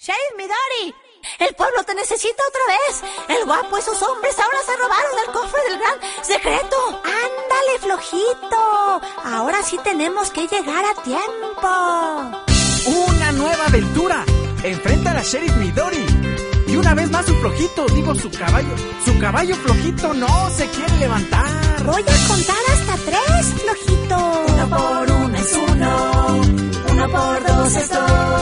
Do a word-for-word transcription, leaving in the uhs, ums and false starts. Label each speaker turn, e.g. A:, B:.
A: Sheriff Midori, el pueblo te necesita otra vez. El guapo y sus hombres ahora se robaron el cofre del gran secreto. Ándale, flojito. Ahora sí tenemos que llegar a tiempo.
B: Una nueva aventura. Enfrenta a la Sheriff Midori. Y una vez más su flojito, digo su caballo. Su caballo flojito no se quiere levantar.
A: Voy a contar hasta tres, flojito.
C: Uno por uno es uno. Uno por dos es dos.